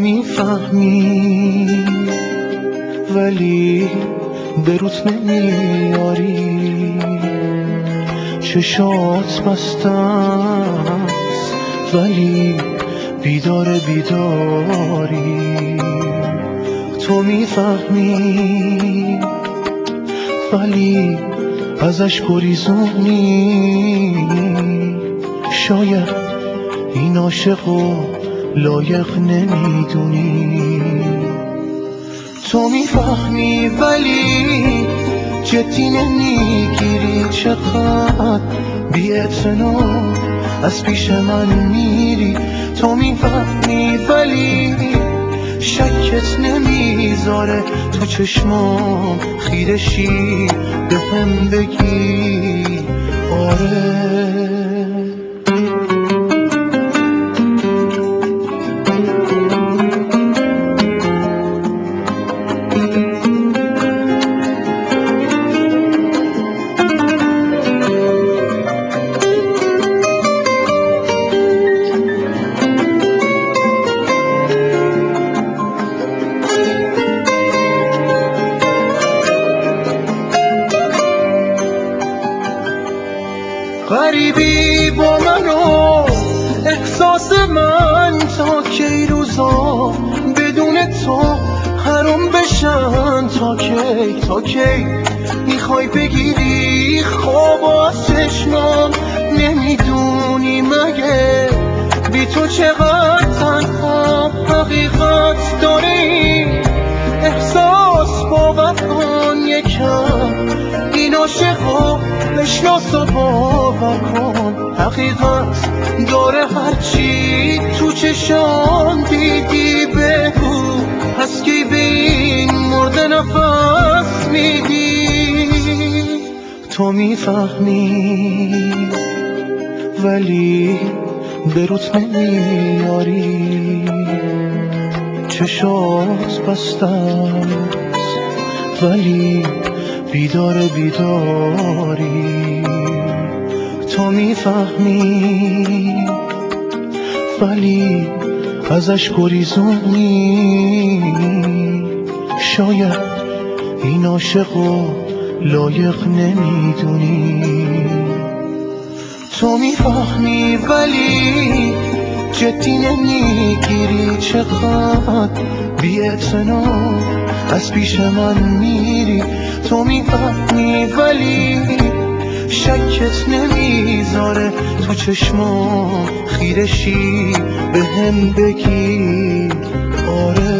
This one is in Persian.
میفهمی ولی به روت نمیاری، چشات بستست ولی بیداری. تو میفهمی ولی ازش گریزونی، شاید این عاشقو لایق نمیدونی. تو میفهمی ولی جدی نمیگیری، چقدر بی‌اعتنا از پیش من میری. تو میفهمی ولی شکت نمیذاره تو چشمام خیره شی به هم بگی آره. غریبی با منو احساس من تا کی روزا بدون تو حرام بشن، تا کی میخوای بگیری خواب از چشمام؟ نمیدونی مگه بی تو چقدر تنها حقیقت داره این احساس؟ باور کن یکم این عاشقو بشناس و باور کن، حقیقت داره هرچی تو چشام دیدی بگو، پس کی به این مرده نفس میدی؟ تو میفهمی ولی به روت نمیاری، چشات بستست ولی بیداری. تو میفهمی ولی ازش گریزونی، شاید این عاشقو لایق نمیدونی. تو میفهمی ولی جدی نمیگیری، چقدر بی‌اعتنا از پیش من میری. تو میفهمی ولی شکت نمیذاره تو چشمام خیره شی به هم بگی آره.